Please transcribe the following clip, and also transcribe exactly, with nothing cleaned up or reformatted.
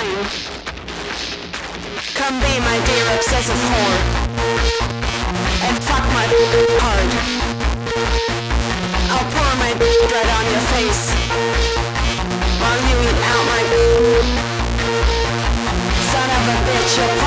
mine. Come be my dear obsessive whore, and fuck my hard. I'll pour my right on your face, while you eat out my son of a bitch.